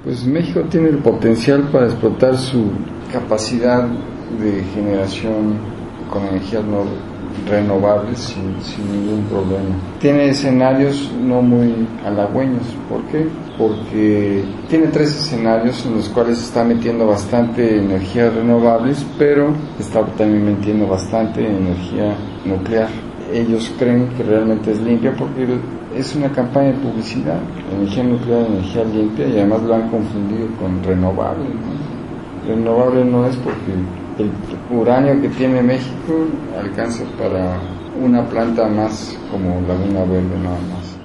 Pues México tiene el potencial para explotar su capacidad de generación con energías renovables sin ningún problema. Tiene escenarios no muy halagüeños. ¿Por qué? Porque tiene 3 escenarios en los cuales está metiendo bastante energías renovables, pero está también metiendo bastante energía nuclear. Ellos creen que realmente es limpia porque es una campaña de publicidad. Energía nuclear, energía limpia, y además lo han confundido con renovable, ¿no? Renovable no es, porque el uranio que tiene México alcanza para una planta más como Laguna Verde nada más.